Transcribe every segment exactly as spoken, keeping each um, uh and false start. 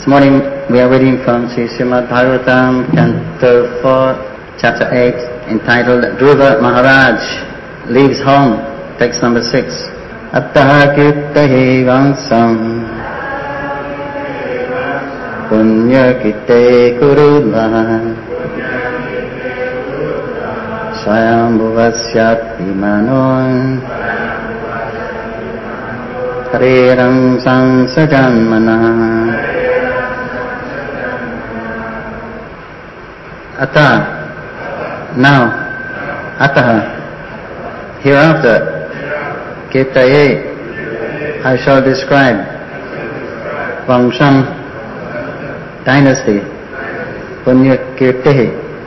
This morning we are reading from Sri Srimad Bhagavatam, Canto four, Chapter eight, entitled Dhruva Maharaj Leaves Home, text number six. Attaha kirtahi vansam punya kite kurudha swayambhuvasyati manon hariram sansajanmana. Atah, now, ataha, hereafter, kirtaye, I shall describe Vamsam, dynasty, Punya Kirtihi,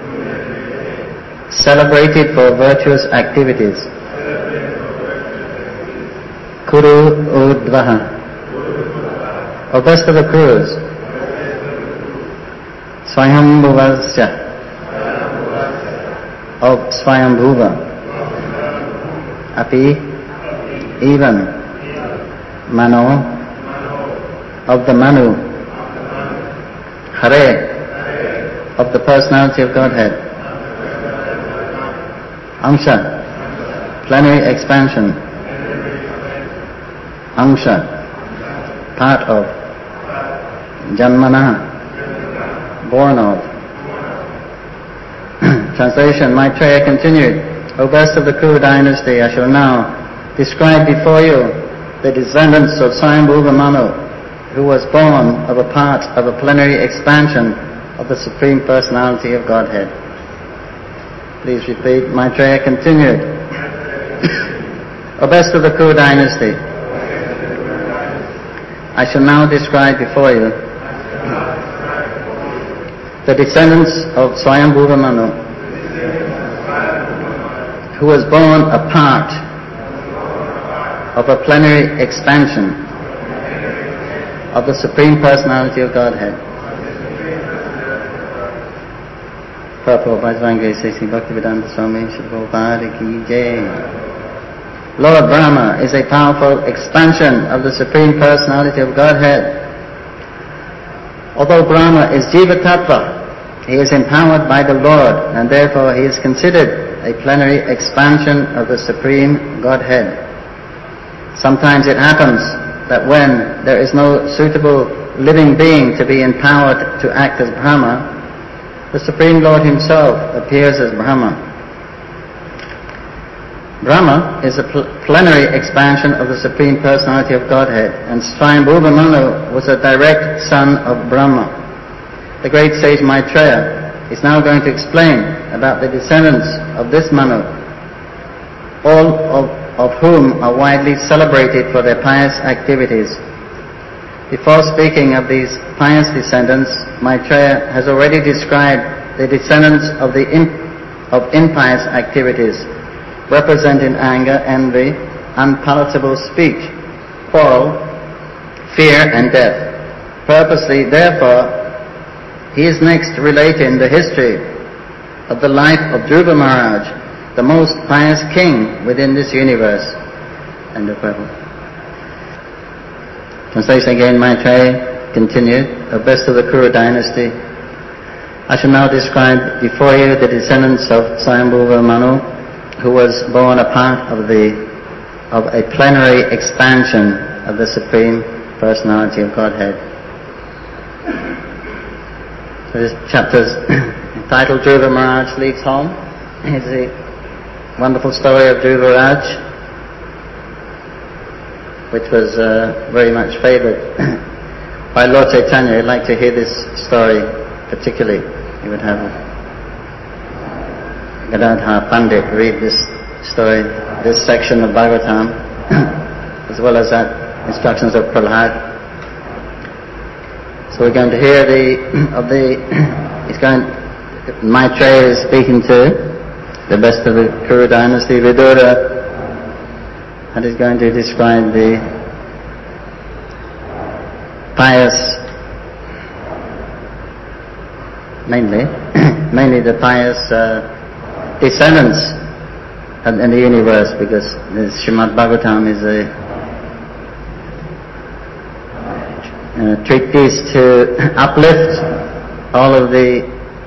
celebrated for virtuous activities. Kuru Udvaha, or best of the Kurus. Swayambhuvasya, of Swayambhuva, Api, even, Mano, of the Manu, Hare, of the personality of Godhead, Amsha, plenary expansion, Amsha, part of, Janmana, born of. Translation, Maitreya continued, O best of the Kuru dynasty, I shall now describe before you the descendants of Swayambhuva Manu, who was born of a part of a plenary expansion of the Supreme Personality of Godhead. Please repeat, Maitreya continued, O best of the Kuru dynasty, I shall now describe before you the descendants of Swayambhuva Manu, who was born a part of a plenary expansion of the Supreme Personality of Godhead. Prabhupada Bhajvange Sesi Bhaktivedanta Swami Shri Prabhupada Ki Jai. Lord Brahma is a powerful expansion of the Supreme Personality of Godhead. Although Brahma is Jiva Tattva, he is empowered by the Lord, and therefore he is considered a plenary expansion of the Supreme Godhead. Sometimes it happens that when there is no suitable living being to be empowered to act as Brahma, the Supreme Lord himself appears as Brahma. Brahma is a pl- plenary expansion of the Supreme Personality of Godhead, and Swayambhuva Manu was a direct son of Brahma. The great sage Maitreya is now going to explain about the descendants of this Manu, all of, of whom are widely celebrated for their pious activities. Before speaking of these pious descendants, Maitreya has already described the descendants of the imp, of impious activities, representing anger, envy, unpalatable speech, quarrel, fear and death. Purposely, therefore, he is next relating the history of the life of Dhruva Maharaj, the most pious king within this universe. End of Bible. Translation again, Maitreya continued, O best of the Kuru dynasty, I shall now describe before you the descendants of Swayambhuva Manu, who was born a part of the of a plenary expansion of the Supreme Personality of Godhead. So this chapter is entitled Dhruva Maharaj Leaves Home. It's a wonderful story of Dhruva Raj, which was uh, very much favoured by Lord Chaitanya. I'd like to hear this story particularly. He would have Gadadhar Pandit read this story, this section of Bhagavatam, as well as that instructions of Prahlad. So we're going to hear the of the. He's going. Maitreya is speaking to the best of the Kuru dynasty, Vidura, and is going to describe the pious, mainly, mainly the pious uh, descendants in the universe, because the Srimad Bhagavatam is a uh, treatise to uplift all of the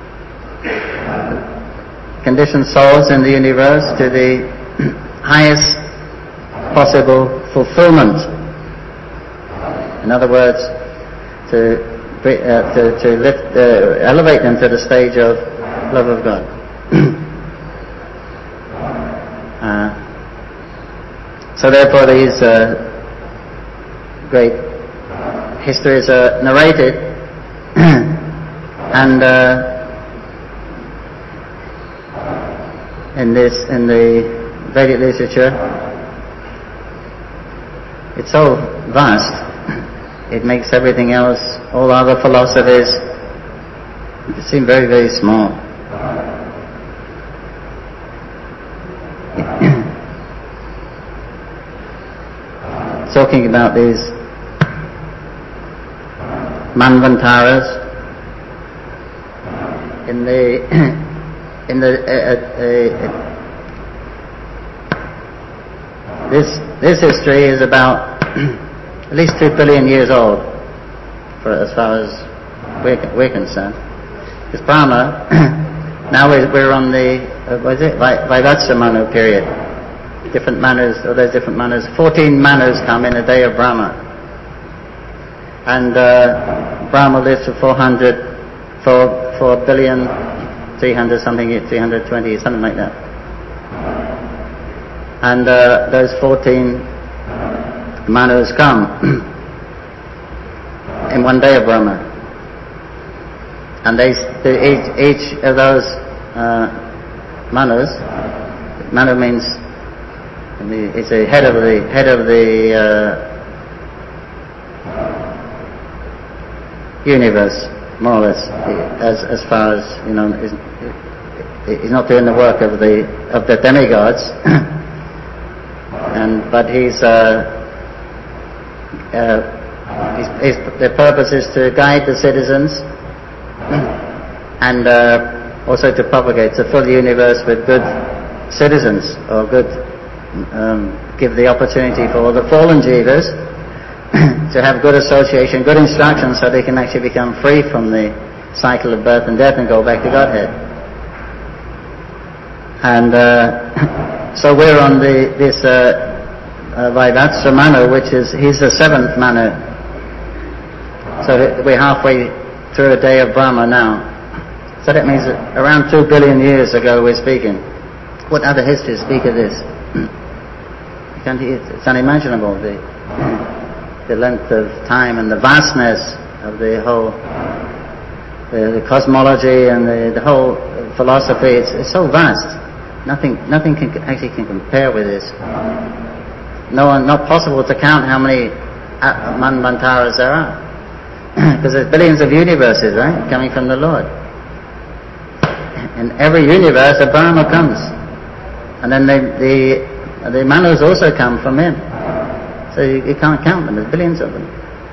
conditioned souls in the universe to the highest possible fulfillment. In other words, to uh, to, to lift, uh, elevate them to the stage of love of God. uh, so therefore these uh, great histories are narrated and uh, in this in the Vedic literature it's so vast, it makes everything else, all other philosophies, seem very, very small. Talking about these manvantaras in the in the uh, uh, uh, this this history is about at least two billion years old, for as far as we're, we're concerned. Because Brahma, now we're, we're on the uh, what is it Vaivatsa Manu period. Different manners, or there's different manners. Fourteen manners come in a day of Brahma, and uh, Brahma lives for four hundred, four four billion, three hundred something, three hundred twenty, something like that. And uh, those fourteen manus come in one day of Brahma, and they, they each, each of those uh, manus, manu means it's a head of the head of the uh, universe, more or less, as as far as you know, he's, he's not doing the work of the of the demigods, and but he's. Uh, Uh, his, his, the purpose is to guide the citizens and uh, also to propagate, to fill the universe with good citizens, or good, um, give the opportunity for all the fallen jivas to have good association, good instruction, so they can actually become free from the cycle of birth and death and go back to Godhead. And uh, so we're on the this. Uh, Uh, Vaivatsa Manu, which is, he's the seventh Manu. So we're halfway through a day of Brahma now. So that means that around two billion years ago we're speaking. What other histories speak of this? It's unimaginable, the, the length of time and the vastness of the whole, the, the cosmology and the, the whole philosophy. It's, it's so vast. Nothing, nothing can actually can compare with this. No, not possible to count how many manvantaras there are, because there's billions of universes, right, coming from the Lord. In every universe, a Brahma comes, and then the the, the manus also come from him. So you, you can't count them. There's billions of them.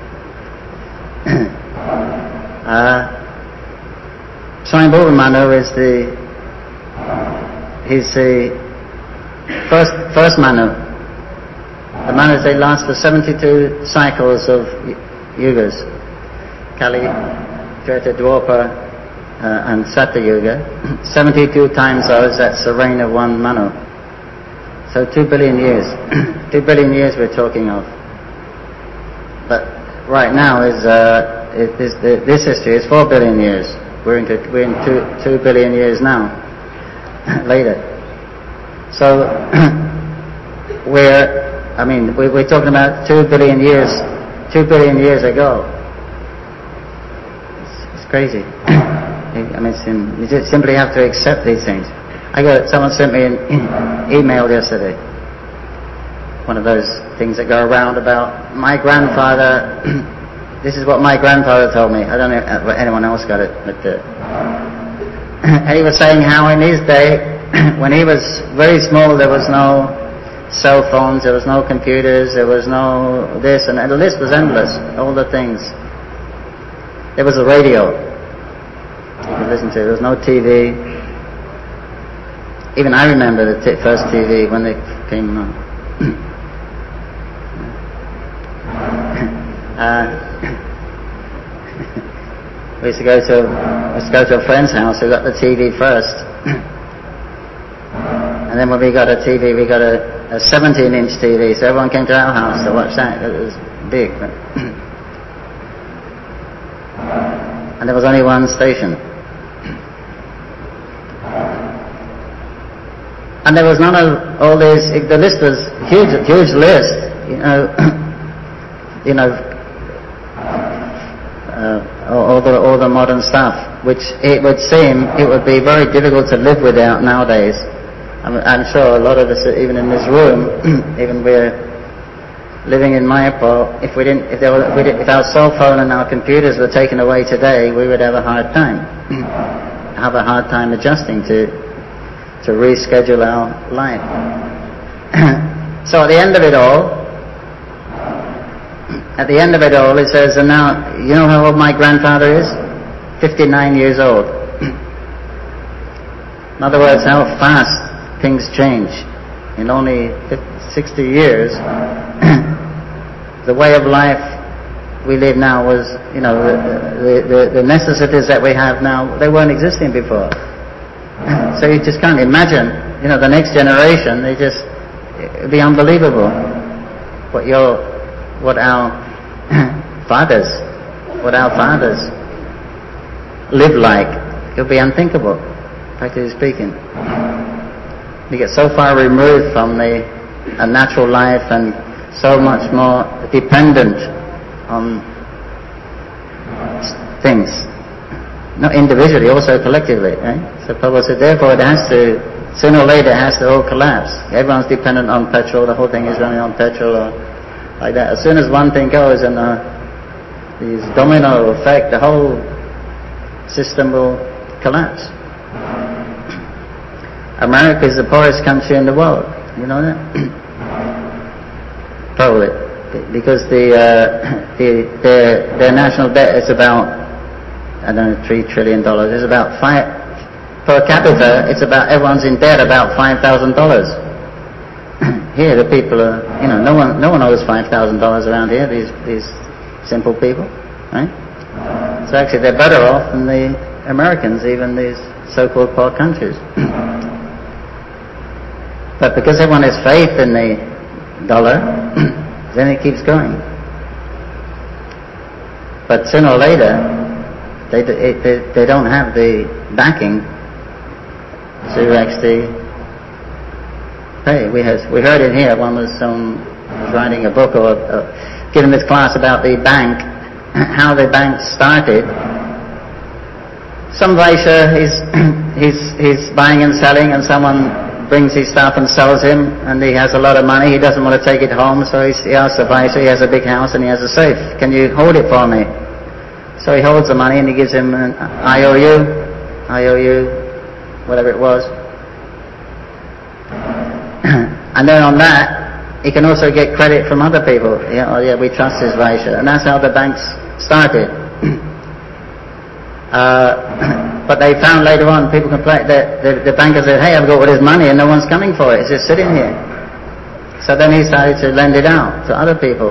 uh, Swayambhuva Manu is the he's the first first Manu. The manas, they last for seventy-two cycles of yugas. Kali, Treta, Dwapara, uh, and Satya Yuga. seventy-two times those, that's the reign of one Manu. So two billion years. two billion years we're talking of. But right now is, uh, it is the, this history is four billion years. We're, into, we're in two, two billion years now, later. So we're I mean, we, we're talking about two billion years, two billion years ago. It's, it's crazy. I mean, it's in, you just simply have to accept these things. I got someone sent me an email yesterday. One of those things that go around about my grandfather. This is what my grandfather told me. I don't know if anyone else got it, but uh, and he was saying how in his day, when he was very small, there was no cell phones, there was no computers, there was no this, and the list was endless, all the things. There was a radio you could listen to, there was no T V. Even I remember the t- first T V when they came on. uh, We used to go to we used to go to a friend's house who got the T V first, and then when we got a T V, we got a, a seventeen inch T V. So everyone came to our house to watch that. It was big, but and there was only one station, and there was none of all these. The list was huge, huge list. You know, you know. Uh, all the all the modern stuff, which it would seem it would be very difficult to live without nowadays. I'm, I'm sure a lot of us, even in this room, even we're living in Mayapur. If we didn't, if there were, if, we did, if our cell phone and our computers were taken away today, we would have a hard time. have a hard time adjusting to to reschedule our life. So at the end of it all. At the end of it all, it says, and now, you know how old my grandfather is? fifty-nine years old. In other words, how fast things change. In only fifty, sixty years, the way of life we live now was, you know, the, the, the necessities that we have now, they weren't existing before. So you just can't imagine, you know, the next generation, they just, it'd be unbelievable what your, what our fathers, what our fathers live like. It would be unthinkable, practically speaking. You get so far removed from the a natural life and so much more dependent on things, not individually, also collectively. Right? So Prabhupada said, therefore it has to, sooner or later it has to all collapse. Everyone's dependent on petrol, the whole thing is running on petrol or like that. As soon as one thing goes and uh, these domino effect, the whole system will collapse. America is the poorest country in the world. You know that? Probably. Because the, uh, the their, their national debt is about, I don't know, three trillion dollars. It's about five, per capita, it's about, everyone's in debt about five thousand dollars. Here the people are, you know, no one no one owes five thousand dollars around here, these these simple people, right? So actually they're better off than the Americans, even these so-called poor countries. But because everyone has faith in the dollar, then it keeps going. But sooner or later, they, they, they don't have the backing to actually pay. We, has, we heard it here, one was, um, was writing a book or uh, giving this class about the bank, how the bank started. Some Vaishya, he's, he's, he's buying and selling, and someone brings his stuff and sells him, and he has a lot of money, he doesn't want to take it home, so he asks the Vaishya, he has a big house and he has a safe, can you hold it for me? So he holds the money and he gives him an I O U, I O U, whatever it was. And then on that, he can also get credit from other people. Yeah, oh yeah, we trust this Vaishya. And that's how the banks started. uh, but they found later on, people complain that the, the banker said, hey, I've got all this money and no one's coming for it. It's just sitting here. So then he started to lend it out to other people.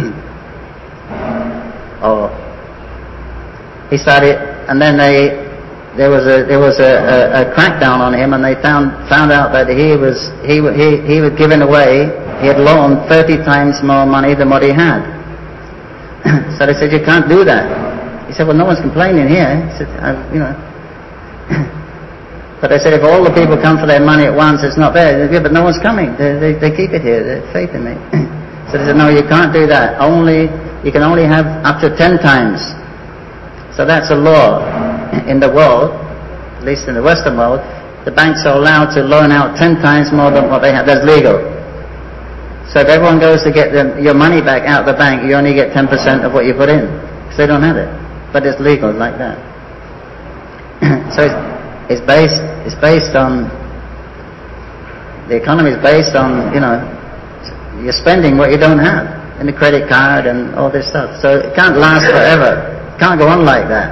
Or he started, and then they, there was a there was a, a, a crackdown on him, and they found found out that he was he he he was giving away. He had loaned thirty times more money than what he had. So they said, you can't do that. He said, well, no one's complaining here. He said, I've, you know. But they said, if all the people come for their money at once, it's not there. Said, yeah, but no one's coming. They, they, they keep it here. They have faith in me. So they said, no, you can't do that. Only you can only have up to ten times. So that's a law in the world, at least in the Western world. The banks are allowed to loan out ten times more than what they have. That's legal. So if everyone goes to get the, your money back out of the bank, you only get ten percent of what you put in, because they don't have it. But it's legal like that. So it's, it's based it's based on, the economy is based on, you know, you're spending what you don't have in the credit card and all this stuff. So it can't last forever. It can't go on like that.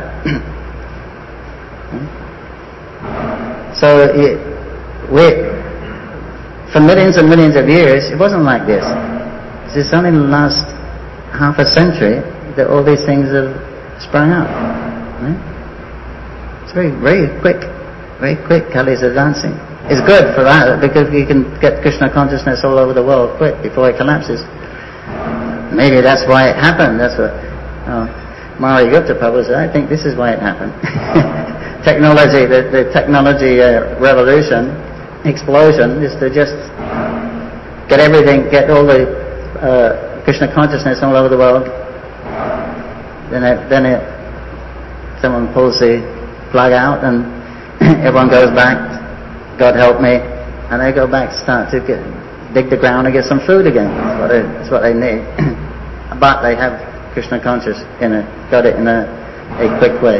So it, we, for millions and millions of years, it wasn't like this. It's only in the last half a century that all these things have sprung up. Hmm? It's very, very quick, very quick. Kali is advancing. It's good for that because you can get Krishna consciousness all over the world quick before it collapses. Maybe that's why it happened. That's what oh, Mari Gupta Prabhu said. I think this is why it happened. Technology, the, the technology uh, revolution, explosion, is to just get everything, get all the uh, Krishna consciousness all over the world. Then it, then it, someone pulls the plug out and everyone goes back, God help me, and they go back, start to get, dig the ground and get some food again. That's what, they, that's what they need. But they have Krishna conscious in a, got it in a, a quick way.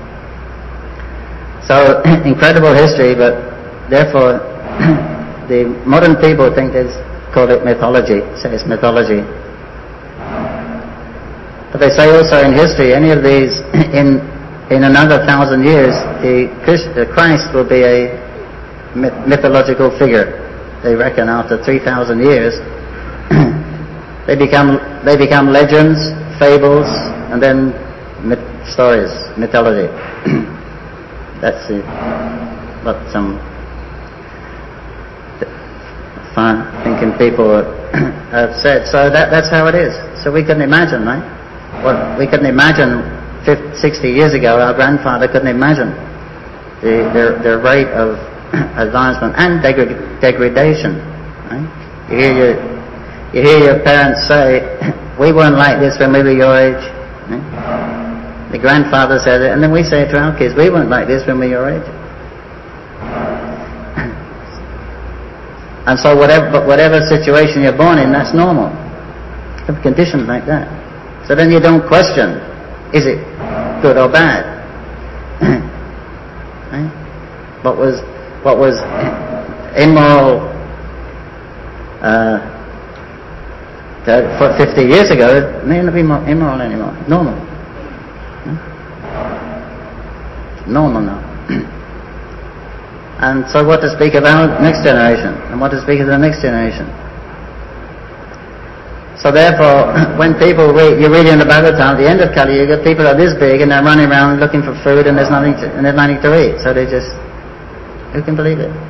So, incredible history, but therefore the modern people think they call it mythology, say it's mythology. But they say also in history, any of these, in in another thousand years, the Christ, the Christ will be a myth, mythological figure. They reckon after three thousand years, they become they become legends, fables, and then myth, stories, mythology. That's the, what some far-thinking people have said. So that, that's how it is. So we couldn't imagine, right? What we couldn't imagine fifty, sixty years ago, our grandfather couldn't imagine the, the, the rate of advancement and degra- degradation. Right? You hear your, you hear your parents say, "We weren't like this when we were your age." Right? The grandfather said it, and then we say it to our kids, "We weren't like this when we were your age." And so whatever, whatever situation you're born in, that's normal. You have conditions like that. So then you don't question, is it good or bad? Right? What was what was immoral uh, for fifty years ago, it may not be immoral anymore. Normal. Normal now. And so what to speak of our next generation, and what to speak of the next generation. So therefore, when people read, you read in the Bhagavatam, at the end of Kali Yuga, people are this big and they're running around looking for food and there's nothing to, and there's nothing to eat. So they just, who can believe it?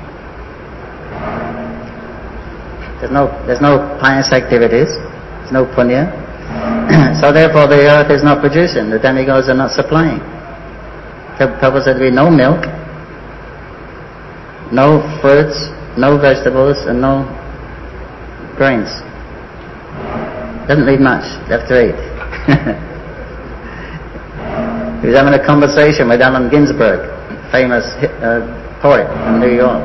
There's no, there's no pious activities, there's no punya. So therefore the earth is not producing, the demigods are not supplying. Prabhupada said there be no milk, no fruits, no vegetables, and no grains. Doesn't leave much left to eat. He was having a conversation with Allen Ginsberg, famous uh, poet from New York.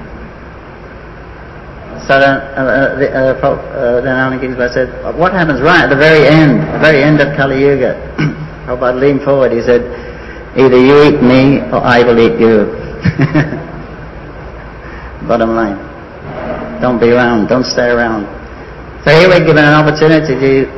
So then, uh, the, uh, uh, then Allen Ginsberg said, "What happens right at the very end, the very end of Kali Yuga?" Prabhupada leaned forward. He said, "Either you eat me or I will eat you." Bottom line. Don't be around. Don't stay around. So here we're given an opportunity to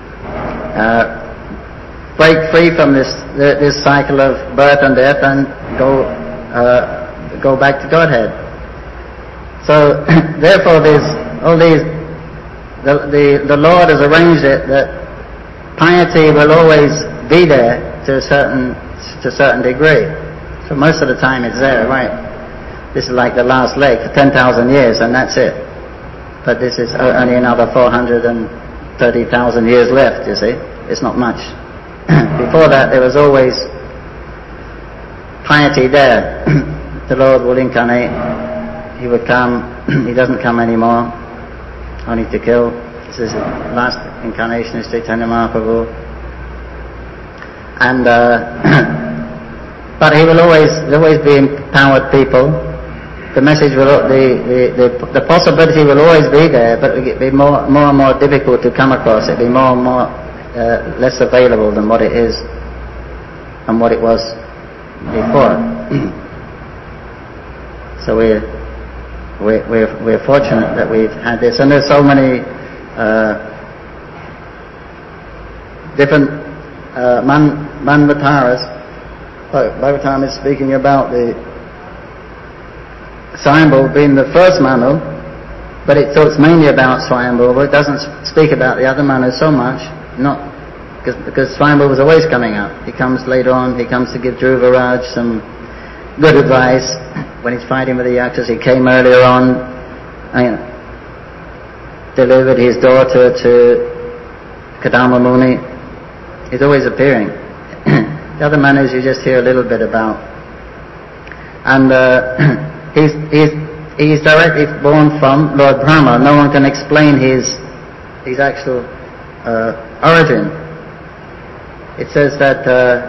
uh, break free from this this cycle of birth and death and go uh, go back to Godhead. So therefore, there's all these. The, the the Lord has arranged it that piety will always be there to a certain to a certain degree. So most of the time it's there, right? This is like the last leg for ten thousand years, and that's it. But this is only another four hundred thirty thousand years left, you see. It's not much. Before that, there was always piety there. The Lord will incarnate. He would come. He doesn't come anymore, only to kill. This is the last incarnation is Chaitanya Mahaprabhu. And, uh, but he will always, there will always be empowered people. The message will, the, the, the, the possibility will always be there, but it will be more, more and more difficult to come across. It will be more and more, uh, less available than what it is and what it was before. So we're, we're, we're, we're fortunate that we've had this. And there's so many, uh, different, uh, man, manvataras. Bhagavatam is speaking about the Swayambhu being the first Manu, but it talks mainly about Swayambhu, but it doesn't speak about the other Manus so much, not because, because Swayambhu was always coming up. He comes later on, he comes to give Dhruva Raj some good advice. When he's fighting with the Yakshas, he came earlier on, and delivered his daughter to Kadama Muni. He's always appearing. The other Manus you just hear a little bit about. And uh, he's, he's, he's directly born from Lord Brahma. No one can explain his, his actual uh, origin. It says that uh,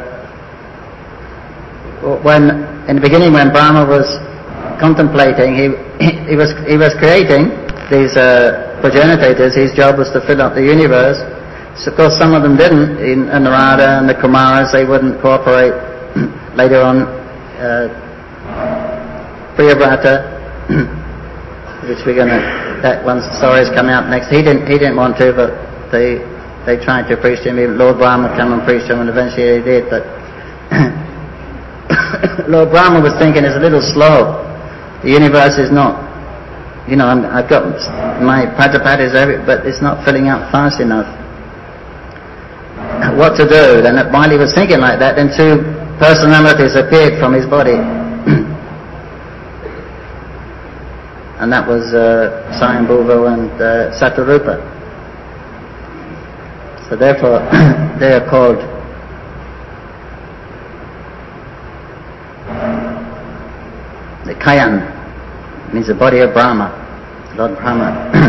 when, in the beginning when Brahma was contemplating, he, he, was, he was creating these uh, progenitors. His job was to fill up the universe. So of course some of them didn't. In, in Narada and the Kumaras, they wouldn't cooperate. Later on, uh, Priyavrata, which we're going to, that one story is coming up next. He didn't, he didn't want to, but they, they tried to preach to him. Even Lord Brahma would come and preach to him, and eventually he did. But Lord Brahma was thinking it's a little slow. The universe is not, you know, I'm, I've got my Prajapati, but it's not filling up fast enough. What to do? Then while he was thinking like that, then two personalities appeared from his body. And that was uh, Swayambhuva and uh, Satarupa. So therefore, they are called the Kayan, means the body of Brahma, Lord Brahma.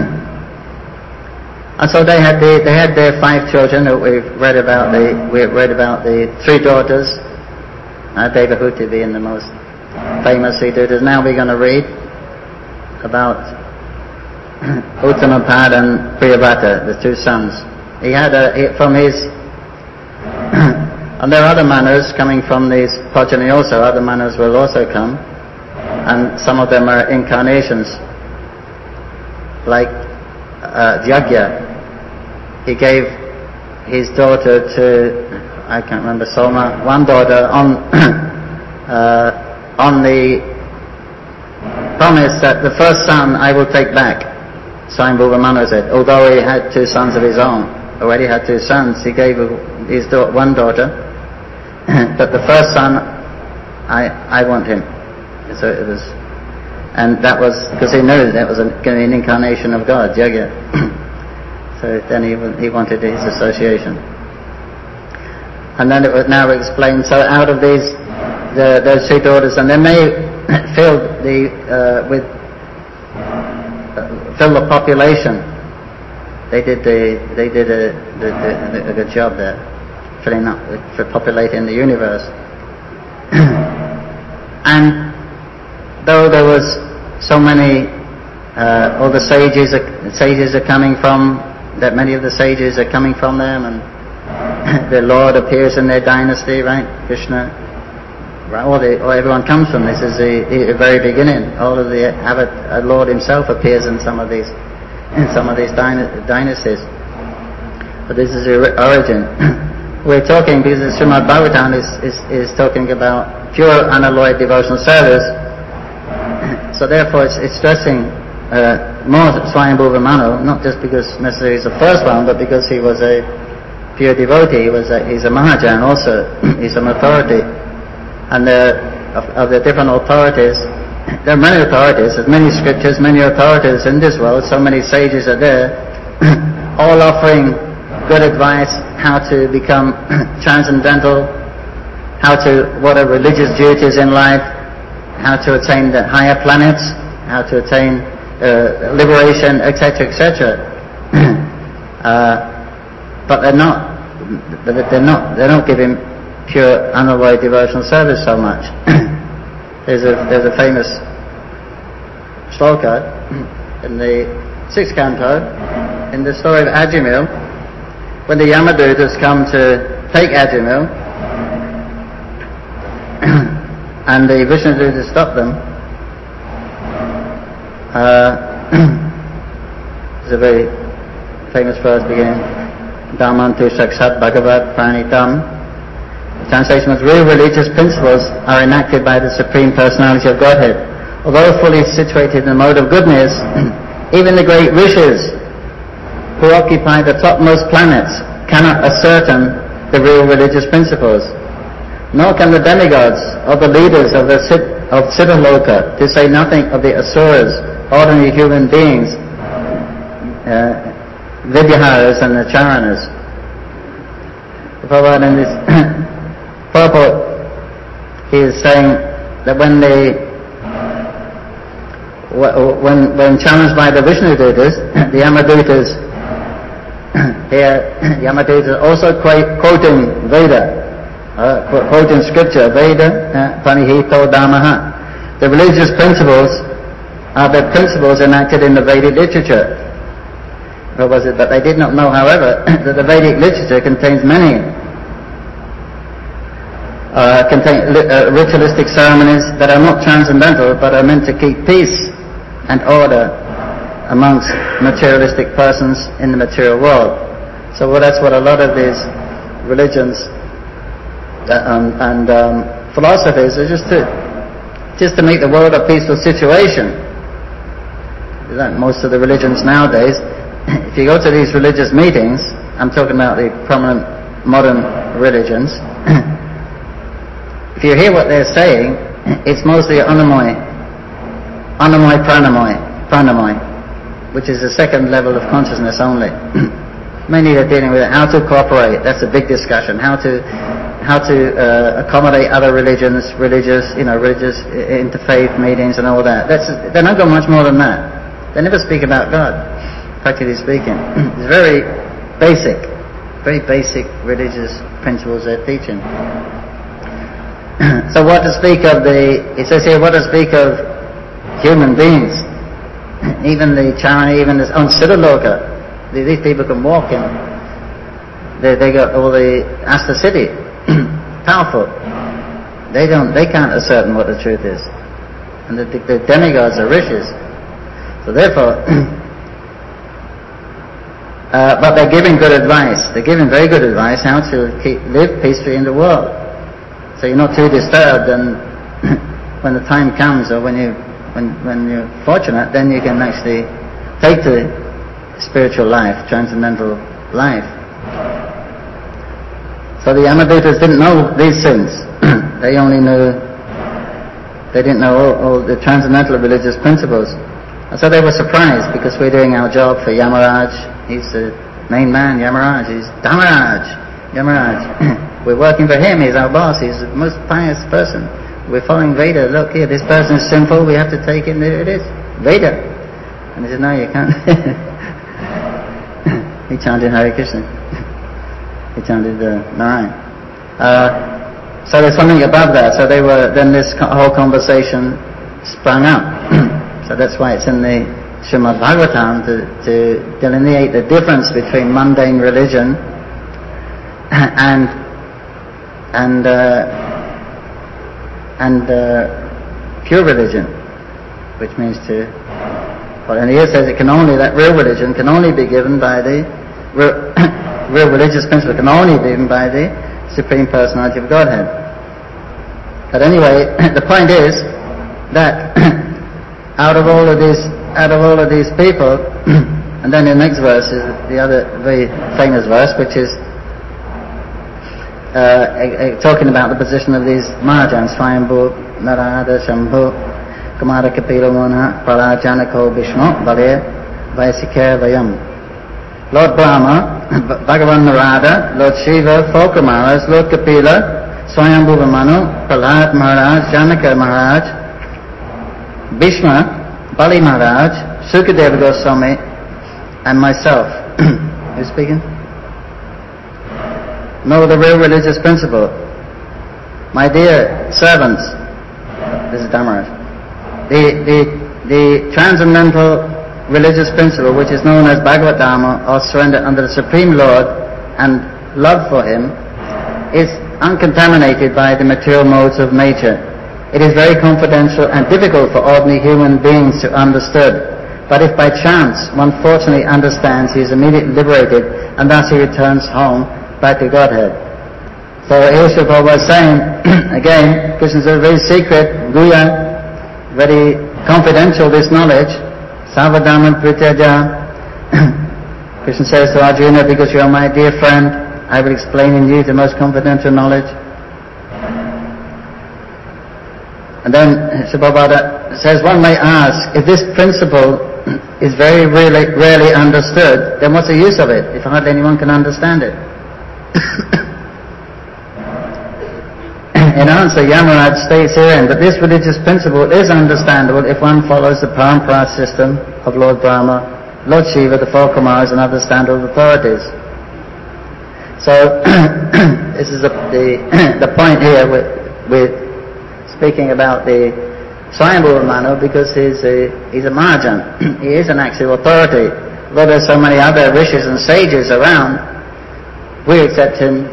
And so they had the, they had their five children that we've read about. The we've read about the three daughters, uh, Devahuti being the most famous three daughters. Now we're going to read about Uttamapad and Priyavrata, the two sons. He had a, he, from his, and there are other Manus coming from these progeny also. Other Manus will also come, and some of them are incarnations, like uh, Yagya. He gave his daughter to, I can't remember, Soma, one daughter on uh, on the promise that the first son I will take back. Swayambhuva Manu said, although he had two sons of his own, already had two sons, he gave his da- one daughter, but the first son, I I want him. So it was, and that was because he knew that was going to be an incarnation of God, Yagya. So then he he wanted his association. And then it was now explained. So out of these, the, those two daughters, and they may fill the uh, with uh, fill the population. They did the they did a, the, the, a good job there, filling up for populating the universe. And though there was so many, uh, all the sages are, sages are coming from, that many of the sages are coming from them, and the Lord appears in their dynasty, right? Krishna, right? All, the, all everyone comes from this is the, the very beginning. All of the uh, Lord Himself appears in some of these, in some of these dyna- dynasties. But this is the origin. We're talking because the Srimad Bhagavatam is, is, is talking about pure unalloyed devotional service. So therefore it's, it's stressing uh, more Swayambhuva Manu, not just because necessarily he's the first one, but because he was a pure devotee. He was a, he's a Mahajan also. He's an authority. And the, of, of the different authorities, there are many authorities, there's many scriptures, many authorities in this world, so many sages are there, all offering good advice how to become transcendental, how to, what are religious duties in life, how to attain the higher planets, how to attain uh, liberation, et cetera, et cetera. uh, but they're not, they're not, they're not giving pure unalloyed devotional service so much. there's a there's a famous shloka in the sixth canto, in the story of Ajamil, when the Yamadutas come to take Ajamil, and the Vishnudutas stop them. Uh, there's a very famous verse beginning, Dhammantu Sakshat Bhagavat Pranitam. The translation was, real religious principles are enacted by the Supreme Personality of Godhead. Although fully situated in the mode of goodness, even the great rishis who occupy the topmost planets cannot ascertain the real religious principles. Nor can the demigods or the leaders of the Sit- of Siddhaloka, to say nothing of the asuras, ordinary human beings, uh, Vidyaharas and the Charanas. Prabhupada in this purport, he is saying that when they when when challenged by the Vishnu Dutas, the Yamadutas here, Yamadutas also quoting Veda, uh, quoting scripture, Veda, Pranihito Dhammaha. The religious principles are the principles enacted in the Vedic literature. Or was it that they did not know, however, that the Vedic literature contains many uh, contain, uh, ritualistic ceremonies that are not transcendental but are meant to keep peace and order amongst materialistic persons in the material world. So well, that's what a lot of these religions um, and um, philosophies are, just to just to make the world a peaceful situation. Most of the religions nowadays, if you go to these religious meetings, I'm talking about the prominent modern religions, if you hear what they're saying, it's mostly Annamoy, Annamoy Pranamay, Pranamay, which is the second level of consciousness only. Mainly they're dealing with how to cooperate. That's a big discussion. How to how to uh, accommodate other religions, religious, you know, religious interfaith meetings and all that. That's they're not going much more than that. They never speak about God, practically speaking. It's very basic, very basic religious principles they're teaching. So what to speak of the, it says here, what to speak of human beings, even the Charana, even this on Siddhaloka, these people can walk in, they, they got all the Asta Siddhi, powerful. They don't, they can't ascertain what the truth is. And the, the, the demigods are rishis. So therefore, uh, but they're giving good advice. They're giving very good advice how to keep, live peacefully in the world. So you're not too disturbed, and when the time comes, or when you, when when you're fortunate, then you can actually take the spiritual life, transcendental life. So the Yamadutas didn't know these things. They only knew, they didn't know all, all the transcendental religious principles. And so they were surprised, because we're doing our job for Yamaraj. He's the main man, Yamaraj. He's Dhammaraj, Yamaraj. We're working for him. He's our boss. He's the most pious person. We're following Veda. Look here, this person is sinful. We have to take him. There it is, Veda. And he said, no, you can't. He chanted Hare Krishna. He chanted uh, Narayan. Uh, so there's something above that. So they were. Then this whole conversation sprang up. So that's why it's in the Srimad Bhagavatam to, to delineate the difference between mundane religion and and uh, and uh, pure religion, which means to. Well, and here it says it can only that real religion can only be given by the real, real religious principle can only be given by the Supreme Personality of Godhead. But anyway, the point is that out of all of these, out of all of these people, and then the next verse is the other very famous verse, which is uh, talking about the position of these Mahajans, Swayambhu, Narada, Shambhu, Kumara Kapila Mona, Parajanako Vishnu, Bale, Vaisikha Vayam. Lord Brahma, Bhagavan Narada, Lord Shiva, four Kumaras, Lord Kapila, Swayambhu Manu, Prahlad Maharaj, Janaka Maharaj, Bhishma, Bali Maharaj, Sukadeva Goswami, and myself. Who's speaking? Know the real religious principle. My dear servants, this is Dhammaraj. The, the, the transcendental religious principle, which is known as Bhagavad Dhamma, or surrender under the Supreme Lord and love for Him, is uncontaminated by the material modes of nature. It is very confidential and difficult for ordinary human beings to understand. But if by chance one fortunately understands, he is immediately liberated, and thus he returns home back to Godhead. So here Srila Prabhupada was saying, again, Krishna is very secret, Guya, very confidential, this knowledge. Savadhamam Prityaja. Krishna says to Arjuna, because you are my dear friend, I will explain in you the most confidential knowledge. And then Sri Prabhupada says, one may ask, if this principle is very rarely, rarely understood, then what's the use of it if hardly anyone can understand it? In answer, Yamaraj states herein that this religious principle is understandable if one follows the parampara system of Lord Brahma, Lord Shiva, the four Kumars, and other standard authorities. So, this is the, the, the point here with, with speaking about the Swayambhuva Manu, because he's a, he's a Mahajan. He is an actual authority. Though there's so many other rishis and sages around, we accept him.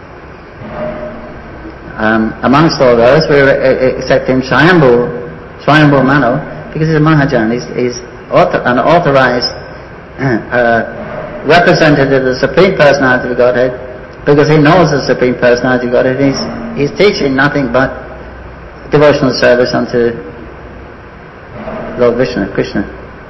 Um, amongst all those, we accept him Swayambhuva, Swayambhuva Manu, because he's a Mahajan. He's, he's author, an authorized uh, representative of the Supreme Personality of Godhead, because he knows the Supreme Personality of Godhead. He's, he's teaching nothing but devotional service unto Lord Vishnu, Krishna.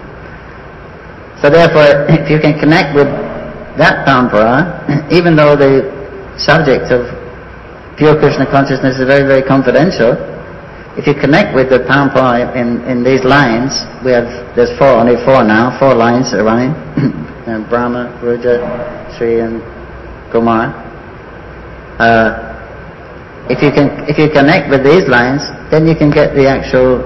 So therefore, if you can connect with that parampara, even though the subject of pure Krishna consciousness is very, very confidential, if you connect with the parampara in, in these lines, we have, there's four, only four now, four lines are running, Brahma, Ruja, Sri and Kumar. Uh, If you can, if you connect with these lines, then you can get the actual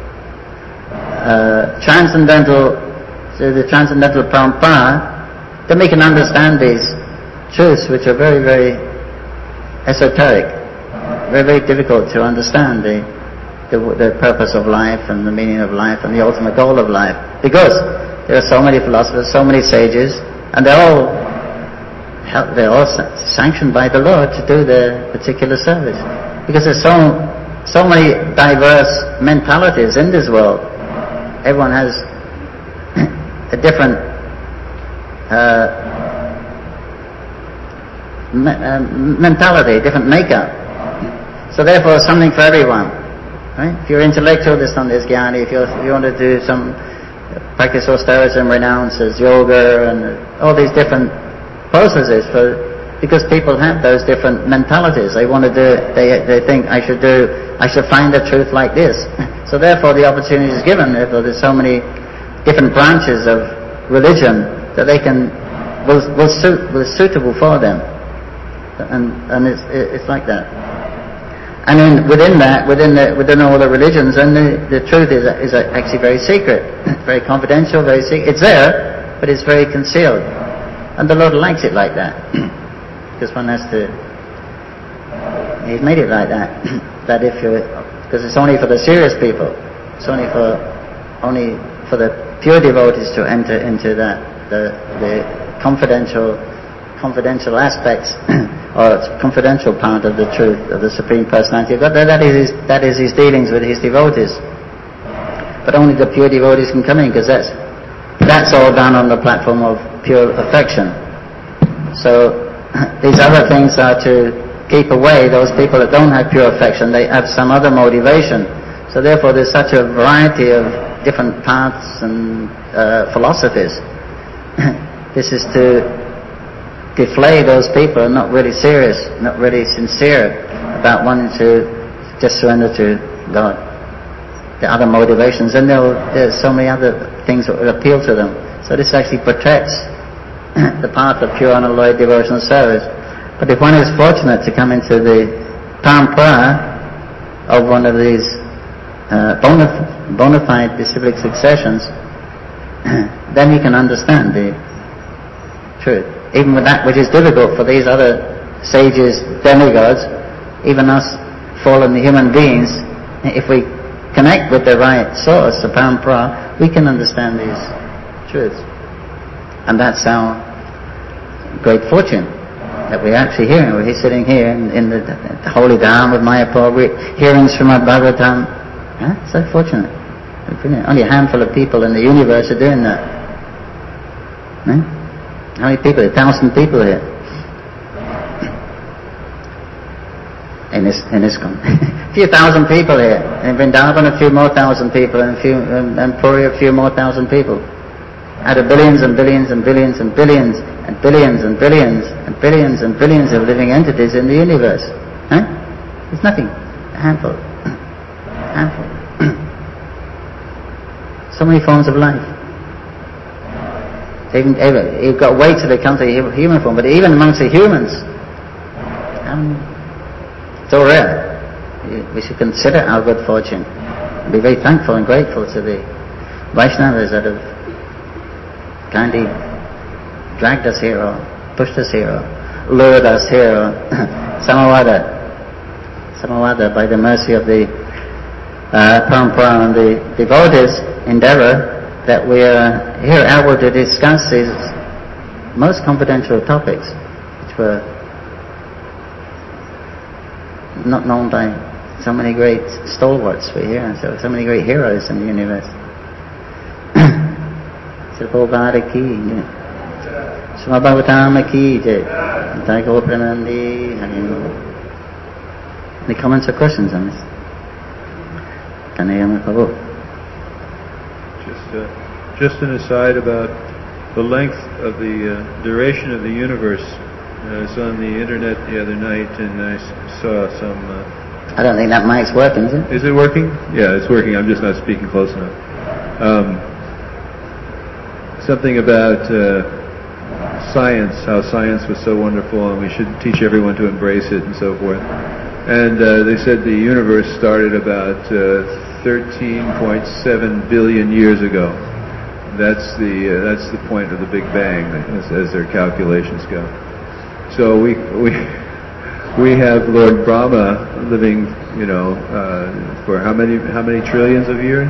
uh, transcendental, so the transcendental parampara. Then we can understand these truths, which are very, very esoteric, very, very difficult to understand. The, the the purpose of life and the meaning of life and the ultimate goal of life, because there are so many philosophers, so many sages, and they're all they're all sanctioned by the Lord to do their particular service. Because there's so so many diverse mentalities in this world. Everyone has a different uh, me- uh, mentality, different makeup. So therefore, something for everyone. Right? If you're intellectual, there's something there's jnani. If, you're, if you want to do some practice austerity and renounce, there's yoga and all these different processes, for because people have those different mentalities. They want to do, they they think I should do, I should find the truth like this. So therefore the opportunity is given. Therefore there's so many different branches of religion that they can, will, will suit, will suitable for them. And and it's it's like that. And in, within that, within the, within all the religions, and the, the truth is is actually very secret, very confidential, very secret. It's there, but it's very concealed. And the Lord likes it like that, because one has to. He's made it like that. That if you, because it's only for the serious people, it's only for only for the pure devotees to enter into that the the confidential confidential aspects or confidential part of the truth of the Supreme Personality of God. That is his, that is his dealings with his devotees. But only the pure devotees can come in, because that's that's all done on the platform of pure affection. So these other things are to keep away those people that don't have pure affection. They have some other motivation. So therefore there's such a variety of different paths and uh, philosophies. This is to deflay those people who are not really serious, not really sincere about wanting to just surrender to God. The other motivations, and there's so many other things that would appeal to them. So this actually protects the path of pure unalloyed devotional service. But if one is fortunate to come into the parampara of one of these uh, bona, bona fide disciplic successions, then he can understand the truth. Even with that which is difficult for these other sages, demigods, even us fallen human beings, if we connect with the right source, the parampara, we can understand these truths. And that's our great fortune, that we're actually hearing. We're sitting here in, in the, the holy Dham with Mayapur, we're hearing Srimad Bhagavatam. Huh? So fortunate. Only a handful of people in the universe are doing that. Huh? How many people? A thousand people here. In this, in this a few thousand people here. In Vrindavan, a few more thousand people, and a few, and, and Puri, a few more thousand people. out of billions and billions and billions and billions and billions and billions and billions and billions of living entities in the universe. Huh? It's nothing. A handful. A handful. So many forms of life. Even, even, you've got to wait till they come to the human form, but even amongst the humans, um, it's all rare. We should consider our good fortune. Be very thankful and grateful to the Vaishnavas that have kindly dragged us here, or pushed us here, or lured us here, or samavada, samavada, by the mercy of the uh, parampara and the devotees' endeavor, that we are here able to discuss these most confidential topics, which were not known by so many great stalwarts we hear, so so many great heroes in the universe. Sri Prabhupada ki, Sri Bhagavatama ki, Thakur Pranandi. Any comments or questions on this? Kanayama Prabhu. Just, uh, just an aside about the length of the uh, duration of the universe. I was on the internet the other night and I saw some... Uh, I don't think that mic's working, is it? Is it working? Yeah, it's working. I'm just not speaking close enough. Um, something about uh, science, how science was so wonderful and we should teach everyone to embrace it and so forth. And uh, they said the universe started about uh, thirteen point seven billion years ago. That's the uh, that's the point of the Big Bang, as, as their calculations go. So we we we have Lord Brahma living, you know, uh, for how many how many trillions of years?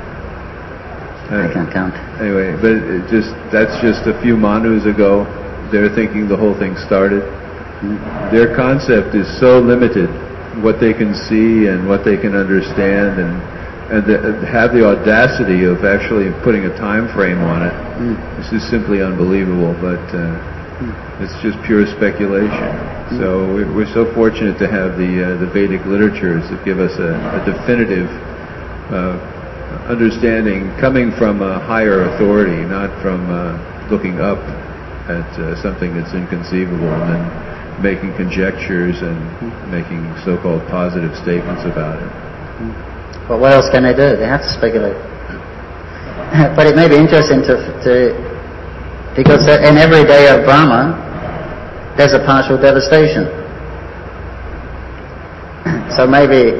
I can't count. Anyway, but it just that's just a few manus ago. They're thinking the whole thing started. Mm-hmm. Their concept is so limited, what they can see and what they can understand, and and the, have the audacity of actually putting a time frame on it. Mm. This is simply unbelievable, but uh, mm. it's just pure speculation. Mm. So we're, we're so fortunate to have the uh, the Vedic literatures that give us a, a definitive uh, understanding coming from a higher authority, not from uh, looking up at uh, something that's inconceivable and then making conjectures and making so-called positive statements about it. Well, what else can they do? They have to speculate. But it may be interesting to, to because in every day of Brahma, there's a partial devastation. So maybe,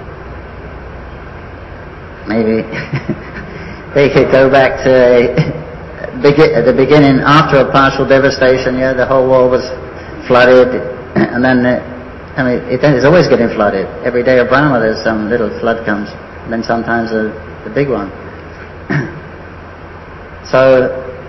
maybe they could go back to a, begin, at the beginning after a partial devastation. Yeah, the whole world was flooded, and then uh, I mean it is always getting flooded. Every day of Brahma there's some little flood comes, and then sometimes a, the big one. So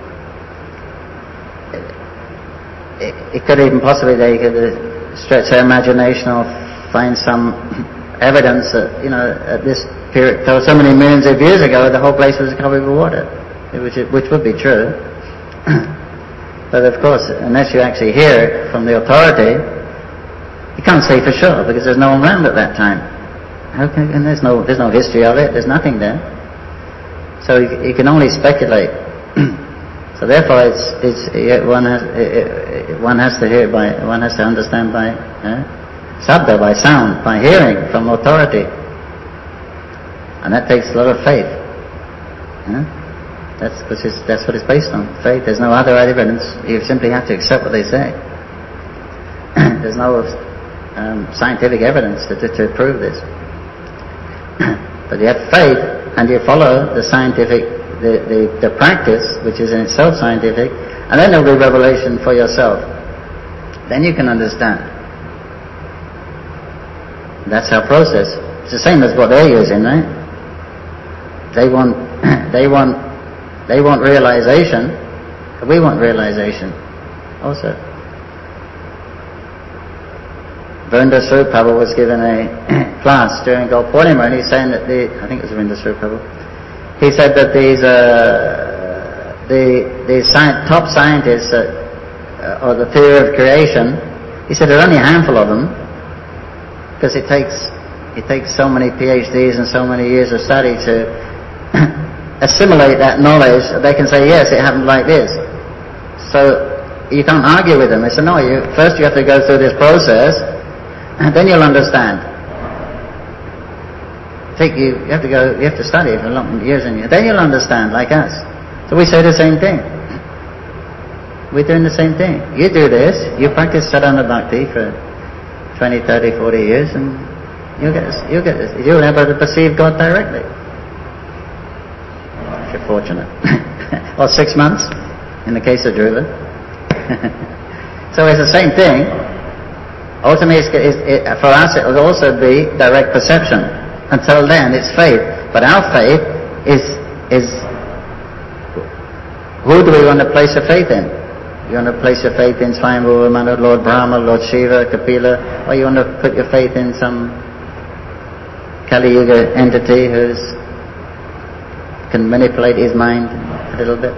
it, it could even possibly they could uh, stretch their imagination or find some evidence that, you know, at this period, so many millions of years ago the whole place was covered with water, which, which would be true. But of course, unless you actually hear it from the authority, you can't say for sure because there's no one around at that time. How can, and there's no there's no history of it. There's nothing there. So you, you can only speculate. So therefore, it's it's one has it, one has to hear by one has to understand by uh, sabda, by sound, by hearing from authority, and that takes a lot of faith. Uh, That's, is, that's what it's based on, faith. There's no other evidence. You simply have to accept what they say. There's no um, scientific evidence to, to, to prove this. But you have faith, and you follow the scientific, the, the, the practice, which is in itself scientific, and then there'll be revelation for yourself. Then you can understand. That's our process. It's the same as what they're using, right? They want, they want They want realization, and we want realization also. Vrinda Swarup Prabhu was given a class during Gol Purnima, and he's saying that the, I think it was Vrinda Swarup Prabhu, he said that these, uh, the, the sci- top scientists, uh, or the theory of creation, he said there are only a handful of them, because it takes, it takes so many PhDs and so many years of study to assimilate that knowledge, they can say, yes, it happened like this. So you can't argue with them. They say, no, you, first you have to go through this process, and then you'll understand. Take you, you have to go, you have to study for a long years and years. Then you'll understand, like us. So we say the same thing. We're doing the same thing. You do this, you practice sadhana bhakti for twenty, thirty, forty years, and you'll get, you'll get this. You'll be able to perceive God directly. If you're fortunate. Or six months, in the case of Dhruva. So it's the same thing. Ultimately, it's, it's, it, for us, it will also be direct perception. Until then, it's faith. But our faith is is who do we want to place our faith in? You want to place your faith in Swayambhuva Manu, Lord Brahma, Lord Shiva, Kapila, or you want to put your faith in some Kali Yuga entity who's can manipulate his mind a little bit?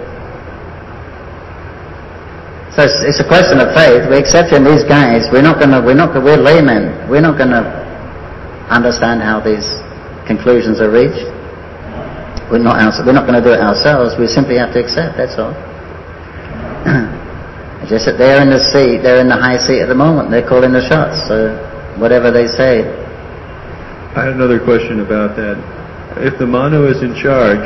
So it's, it's a question of faith. We're accepting these guys. We're not going to. We're not. We're laymen. We're not going to understand how these conclusions are reached. We're not. We're not going to do it ourselves. We simply have to accept. That's all. Just that they're in the seat. They're in the high seat at the moment. They're calling the shots. So whatever they say. I had another question about that. If the Manu is in charge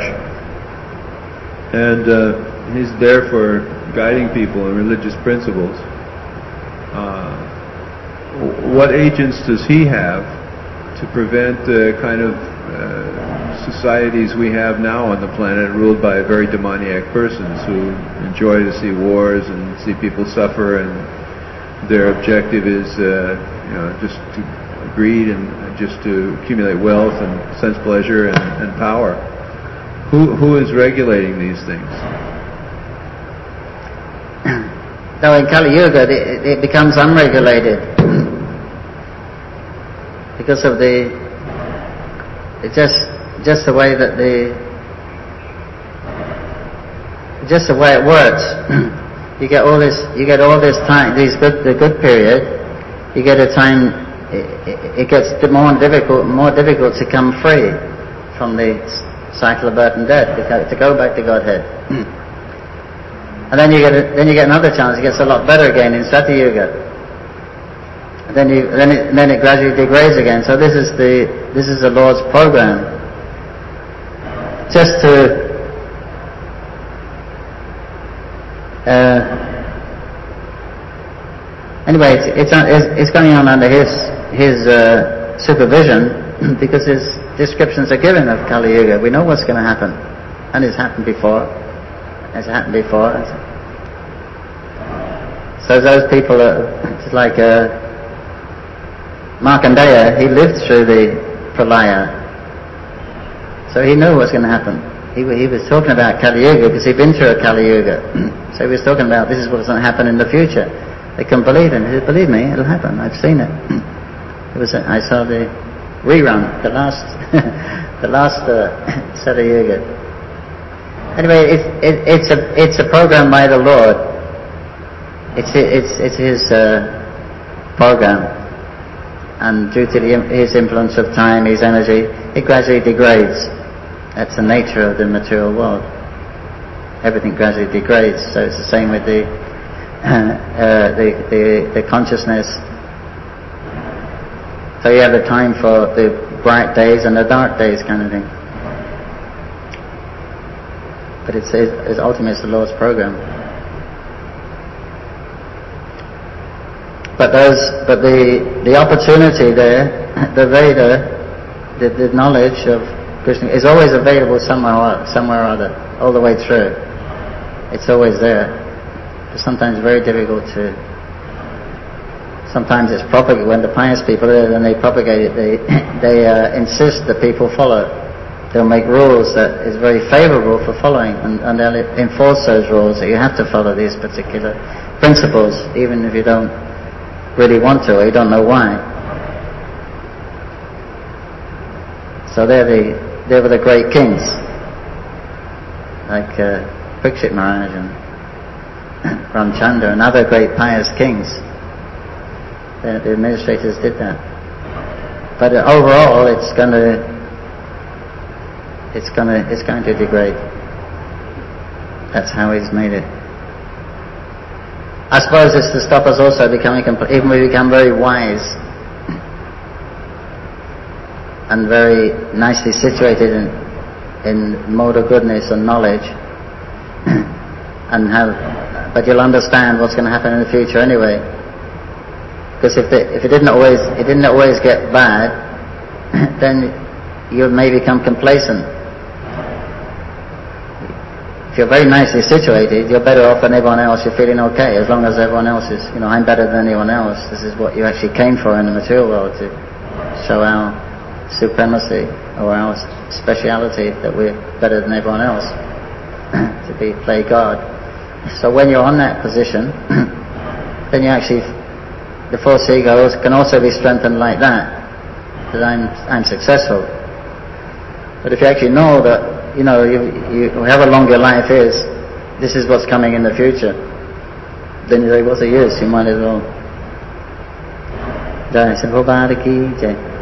and uh, he's there for guiding people in religious principles, uh, what agents does he have to prevent the kind of uh, societies we have now on the planet ruled by very demoniac persons who enjoy to see wars and see people suffer, and their objective is uh, you know, just to greed and just to accumulate wealth and sense pleasure and, and power. Who who is regulating these things? Now in Kali Yuga, it, it becomes unregulated because of the it's just just the way that the just the way it works. You get all this you get all this time, these good the good period. You get a time. It, it gets more difficult more difficult to come free from the cycle of birth and death, to go back to Godhead. And then you get a, then you get another chance. It gets a lot better again in Satya Yuga. And then you then it then it gradually degrades again. So this is the this is the Lord's program. Just to uh, anyway, it's, it's it's going on under his his uh, supervision because his descriptions are given of Kali Yuga. We know what's going to happen, and it's happened before. It's happened before. So those people are it's like uh, Markandeya. He lived through the Pralaya, so he knew what's going to happen. He he was talking about Kali Yuga because he'd been through a Kali Yuga. So he was talking about this is what's going to happen in the future. They couldn't believe him. He said, "Believe me, it'll happen. I've seen it." It was. I saw the rerun, the last, the last uh, Satya Yuga. Anyway, it's it, it's a it's a program by the Lord. It's it's it's His uh, program, and due to the, His influence of time, His energy, it gradually degrades. That's the nature of the material world. Everything gradually degrades. So it's the same with the uh, the, the the consciousness. So you have a time for the bright days and the dark days kind of thing. But it's, it's ultimately it's the Lord's program. But those, but the the opportunity there, the Veda, the, the knowledge of Krishna is always available somewhere, or, somewhere or other, all the way through. It's always there. But sometimes very difficult to. Sometimes it's propagated when the pious people are there, then they propagate it. They they uh, insist that people follow. They'll make rules that is very favourable for following, and, and they'll enforce those rules that you have to follow these particular principles, even if you don't really want to or you don't know why. So they're the they were the great kings, like uh, Parikshit Maharaj and Ramchandra and other great pious kings. The, the administrators did that. But uh, overall, it's going to it's gonna, it's going to degrade. That's how He's made it. I suppose it's to stop us also becoming, even we become very wise and very nicely situated in, in mode of goodness and knowledge, and have, but you'll understand what's going to happen in the future anyway. Because if, the, if it didn't always, it didn't always get bad, then you may become complacent. If you're very nicely situated, you're better off than everyone else. You're feeling okay as long as everyone else is, you know, I'm better than anyone else. This is what you actually came for in the material world, to show our supremacy or our speciality, that we're better than everyone else, to be play God. So when you're on that position, then you actually, the false ego can also be strengthened like that, that I'm I'm successful. But if you actually know that, you know, you, you, however long your life is, this is what's coming in the future, then you say, what's the use? You might as well. Jai Prabhupada ki jai.